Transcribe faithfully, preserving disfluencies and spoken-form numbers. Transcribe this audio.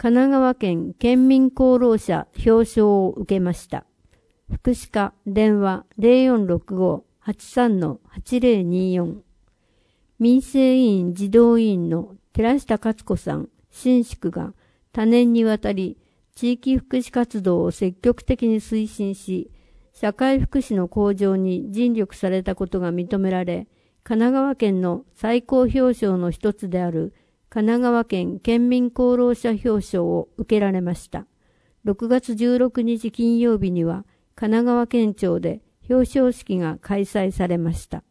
神奈川県県民功労者表彰を受けました。福祉課電話 ゼロよんろくご はちさん はちゼロによん。民生委員児童委員の寺下勝子さん、新宿が多年にわたり地域福祉活動を積極的に推進し、社会福祉の向上に尽力されたことが認められ、神奈川県の最高表彰の一つである神奈川県県民功労者表彰を受けられました。ろくがつじゅうろくにち金曜日には神奈川県庁で表彰式が開催されました。